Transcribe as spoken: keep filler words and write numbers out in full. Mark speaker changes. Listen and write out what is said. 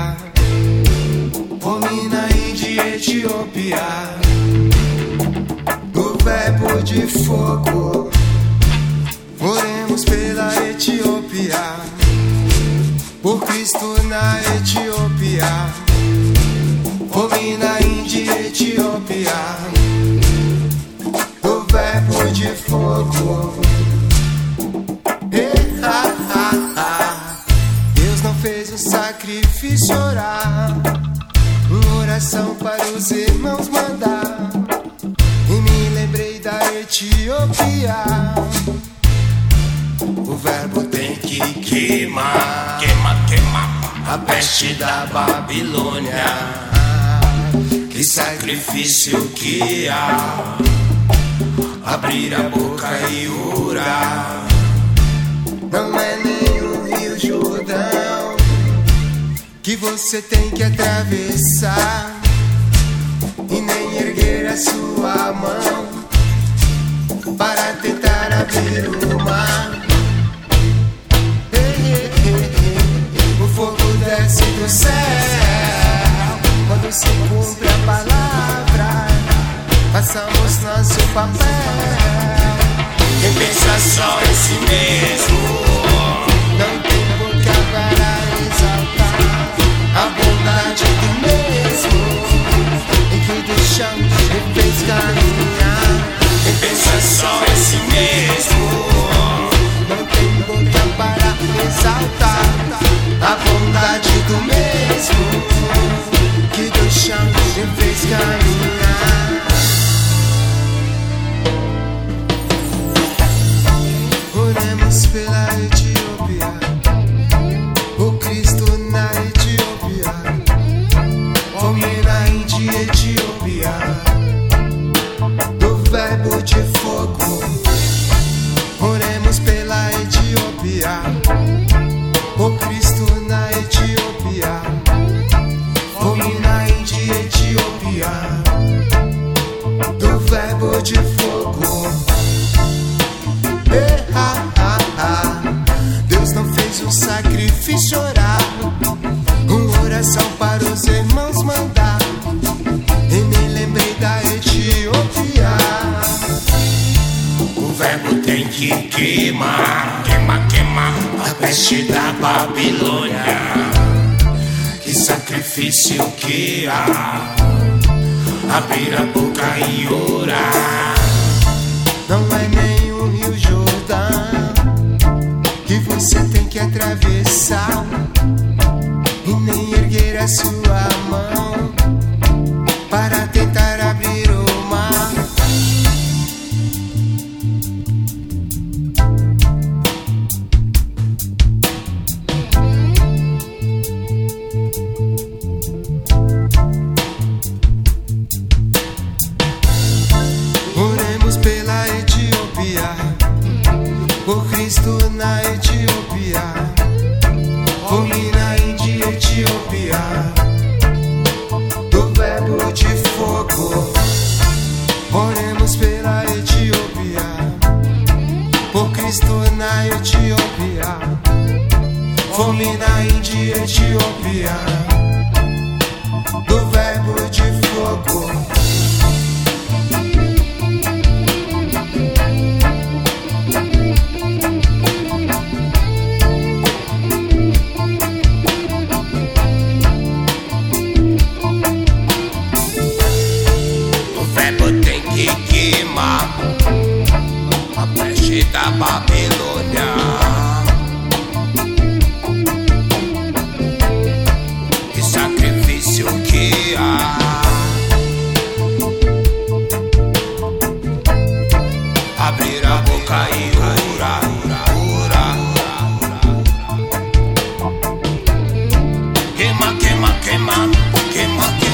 Speaker 1: Etiópia, homem na Índia e Etiópia, do verbo de fogo, oremos pela Etiópia, por Cristo na Etiópia, homem na Índia e Etiópia, do verbo de fogo. Fez o sacrifício orar, uma oração para os irmãos mandar, e me lembrei da Etiópia. O verbo tem que queimar,
Speaker 2: Queima, queima.
Speaker 1: a peste da Babilônia. Que sacrifício que há, abrir a boca e orar. Não é nem o Rio Jordão que você tem que atravessar, e nem erguer a sua mão para tentar abrir o mar. Ei, ei, ei, ei. O fogo desce do céu quando se cumpre a palavra, façamos nosso papel. Quem pensa só em si mesmo não tem boca para exaltar a bondade do mesmo, em que do chão me fez caminhar. Quem pensa só em si mesmo não tem boca para exaltar a bondade do mesmo, que do chão me fez caminhar. Oremos pela Etiópia, o Cristo na Etiópia, homem na Índia e Etiópia, do verbo de fogo. Oremos pela Etiópia, o Cristo na Etiópia, homem na Índia e Etiópia, do verbo de fogo. Deus não fez um sacrifício orar, uma oração para os irmãos mandar, e me lembrei da Etiópia.
Speaker 2: O verbo tem que queimar, queima, queima.
Speaker 1: A peste da Babilônia.
Speaker 2: Que sacrifício que há, abrir a boca e orar.
Speaker 1: Não é nem o Rio Jordão que você tem que atravessar, e nem erguer a sua mão para tentar abrir o mar. Oremos pela Etiópia, por Cristo na Etiópia, homem na Índia e Etiópia, do verbo de fogo. Oremos pela Etiópia, por Cristo na Etiópia, homem na Índia e Etiópia, do verbo de fogo.
Speaker 2: A peste da Babilônia. Que sacrifício que há, abrir a boca e orar, orar. Queima, queima, queima, queima, queima.